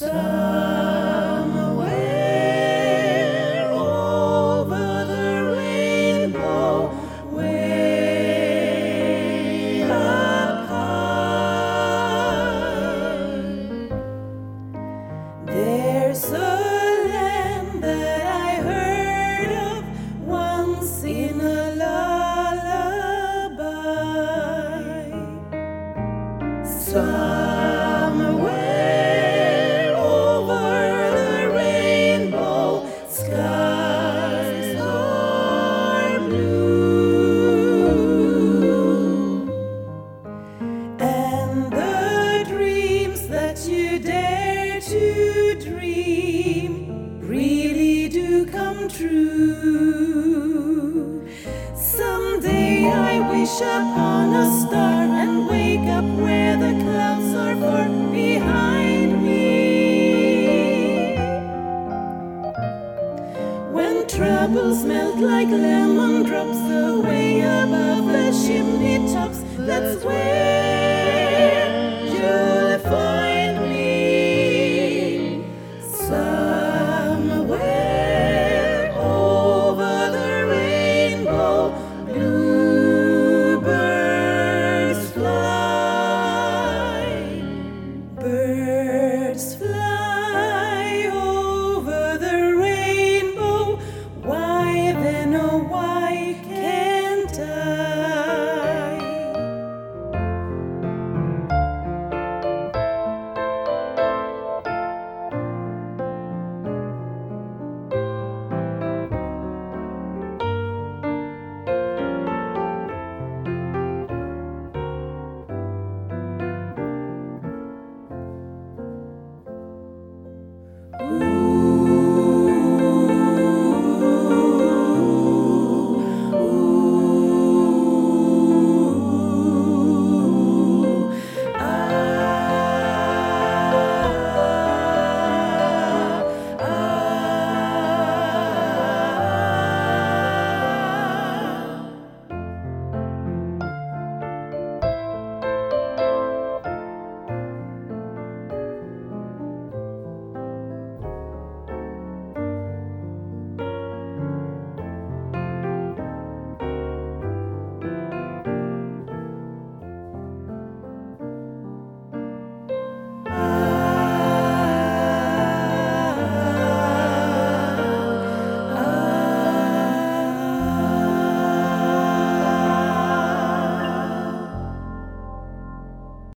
Somewhere over the rainbow, way up high, there's a land that I heard of once in a lullaby. Somewhere over the rainbow, skies are blue, and the dreams that you dare to dream really do come true. Someday I wish upon a star and wake up where the clouds are far behind me. When troubles melt like lemon drops away above the chimney tops, that's where